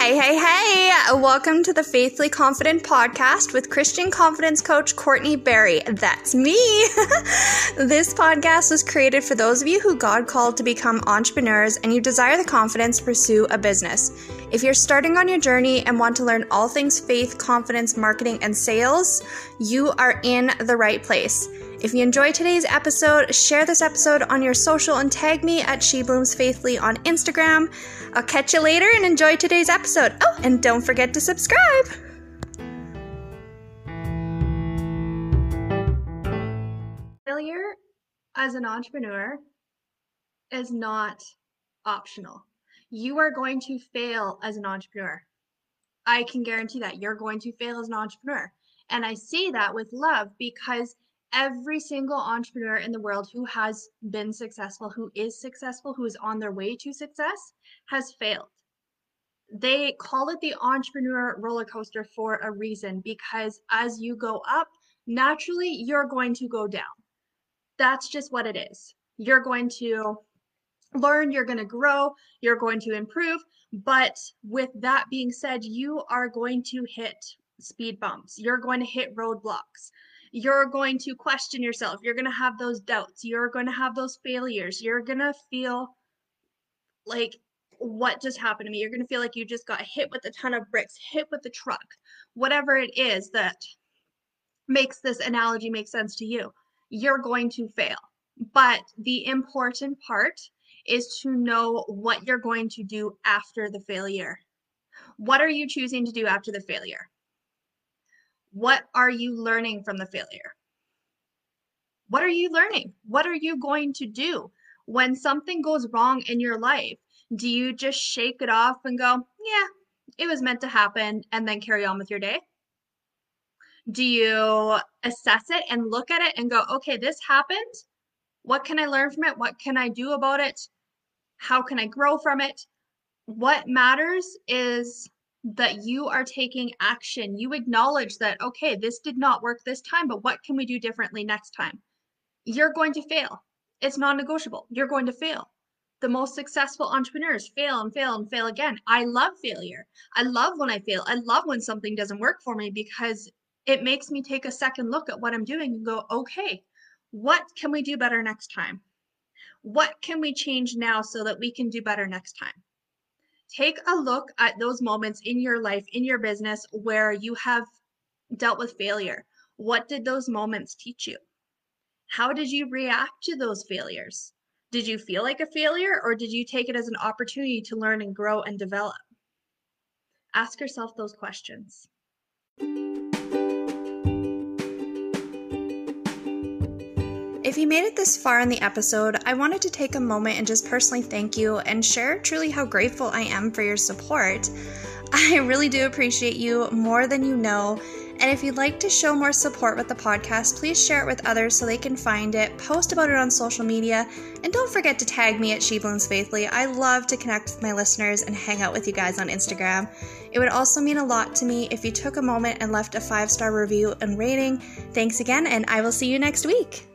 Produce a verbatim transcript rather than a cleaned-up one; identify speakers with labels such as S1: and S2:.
S1: Hey, hey, hey! Welcome to the Faithfully Confident podcast with Christian confidence coach Courtney Berry. That's me! This podcast was created for those of you who God called to become entrepreneurs and you desire the confidence to pursue a business. If you're starting on your journey and want to learn all things faith, confidence, marketing, and sales, you are in the right place. If you enjoyed today's episode, share this episode on your social and tag me at She Blooms Faithfully on Instagram. I'll catch you later and enjoy today's episode. Oh, and don't forget to subscribe. Failure as an entrepreneur is not optional. You are going to fail as an entrepreneur. I can guarantee that you're going to fail as an entrepreneur. And I say that with love because every single entrepreneur in the world who has been successful, who is successful, who is on their way to success, has failed. They call it the entrepreneur roller coaster for a reason, because as you go up, naturally, you're going to go down. That's just what it is. You're going to learn, you're going to grow, you're going to improve. But with that being said, you are going to hit speed bumps. You're going to hit roadblocks. You're going to question yourself. You're going to have those doubts. You're going to have those failures. You're going to feel like, what just happened to me? You're going to feel like you just got hit with a ton of bricks, hit with the truck, whatever it is that makes this analogy make sense to you. You're going to fail. But the important part is to know what you're going to do after the failure. What are you choosing to do after the failure? What are you learning from the failure? What are you learning? What are you going to do when something goes wrong in your life? Do you just shake it off and go, yeah, it was meant to happen, and then carry on with your day? Do you assess it and look at it and go, okay, this happened. What can I learn from it? What can I do about it? How can I grow from it? What matters is that you are taking action. You acknowledge that, okay, this did not work this time, but what can we do differently next time? You're going to fail. It's non-negotiable. You're going to fail. The most successful entrepreneurs fail and fail and fail again. I love failure. I love when I fail. I love when something doesn't work for me because it makes me take a second look at what I'm doing and go, okay, what can we do better next time? What can we change now so that we can do better next time? Take a look at those moments in your life, in your business, where you have dealt with failure. What did those moments teach you? How did you react to those failures? Did you feel like a failure, or did you take it as an opportunity to learn and grow and develop? Ask yourself those questions. If you made it this far in the episode, I wanted to take a moment and just personally thank you and share truly how grateful I am for your support. I really do appreciate you more than you know. And if you'd like to show more support with the podcast, please share it with others so they can find it, post about it on social media, and don't forget to tag me at She Blooms Faithfully. I love to connect with my listeners and hang out with you guys on Instagram. It would also mean a lot to me if you took a moment and left a five-star review and rating. Thanks again, and I will see you next week.